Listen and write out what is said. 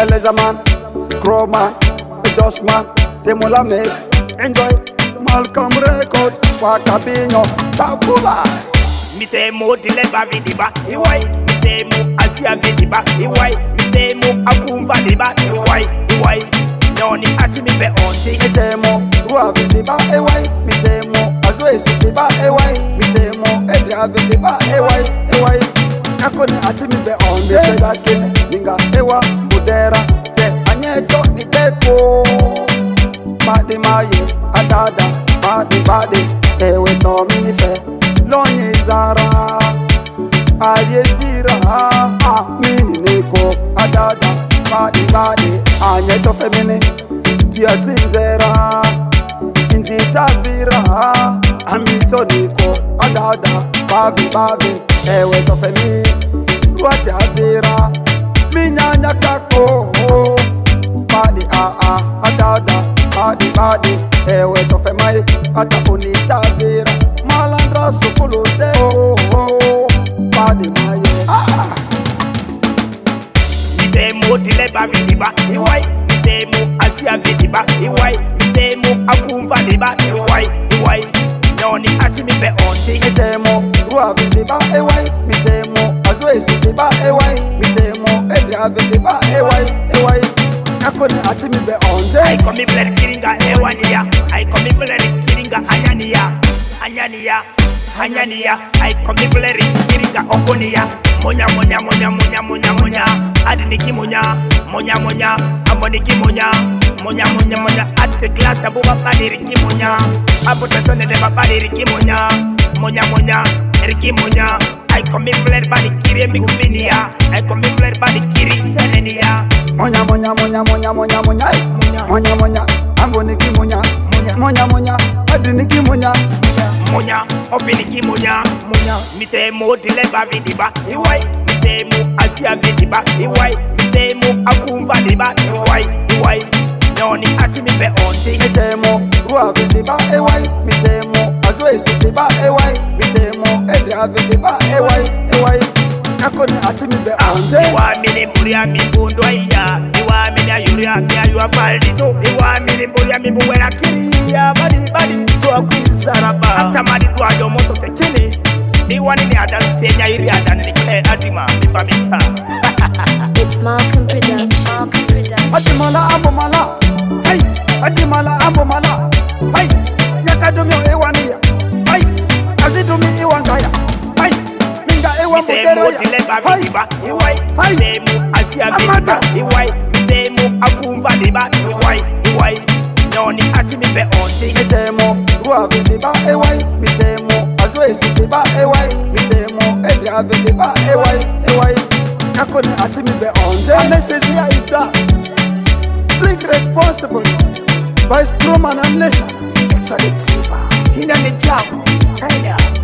Elezaman, Scrowman, Adjustman, Temola make, enjoy, Malcolm Records, Wakabino, Sapula. Mitemo dileba vidiba, iwai. Mitemo asia vidiba, iwai. Mitemo akumva diba, iwai, iwai. Noni ati mi be onti. Mitemo rua vidiba, iwai. Mitemo azoesi diba, iwai. Mitemo edra vidiba, iwai, iwai. Nakoni ati mi be onti. Tega kine, ninga ewa, budera, te anyeto ni beko. Badi maye, adada, badi, ewe to minife. Lonye zara, aliezira, mini neko, adada, badi, anye to femini, tia tinzera, injita vira, amito neko, adada, bavi, ewe to femi, ruate avira, minyanya kako, badi adada, badi, ewe to femai, ata unita vira. Malandra sukulu de badi maye. Mitemo dileba vidiba, iwai. Mitemo asia vidiba, iwai. Mitemo akumva diba, iwai, iwai. Noni ati mi be onti. Mitemo rua vidiba, iwai. Mitemo azoesi diba, iwai. Mitemo edra vidiba, iwai. Nakoni ati mi be onti. I come me blend kiringa ewaniya. I come me blend kiringa anyaniya. Hanyania, I come me blurry, kiringa okonia. Monya, adiniki monya, amoniki monya, at the glass of body riki monya, abuta son de babadi riki monya, riki monya. I come me blurry body kiri mikubinia, I come me blurry body kiri senenia. Monya, amoniki monya, adiniki monya, opiniki monya. Mitemo dileba vidiba, iwai. Mitemo asia vidiba, iwai. Mitemo akumva diba, iwai. Noni ati mi be onti. Mitemo rua vidiba, iwai. Mitemo azoesi diba, iwai. Mitemo edra vidiba, iwai. Nakoni ati mi be onti. Iwa mini muria mi bundo iya. Iwa mini ayuria mi ayua faldito. Iwa mini muria mi buwela kiriya. Badi tuwa kwizaraba. Atamadi tuwa jo moto tekini. Iwa nini adan senya iri adan nike adima mimba mita. It's Malcolm Production. Adimala ambomala. Hey, adimala ambomala. Hey, nyakadumi ewaniya. Hey, azidumi iwangaya. Hey, minga ewa muderoya. Mitemo dileba vidiba, iwai. Mitemo asia vidiba, iwai. Mitemo akumva diba, iwai. Noni ati mi be onti. Mitemo rua vidiba, iwai. Mitemo azoesi diba, iwai. Mitemo edra vidiba, iwai. Nakoni ati mi be onti. The message here is that drink responsibly by Screwman and Listen. It's a giver. Hina ni jago. Sign up.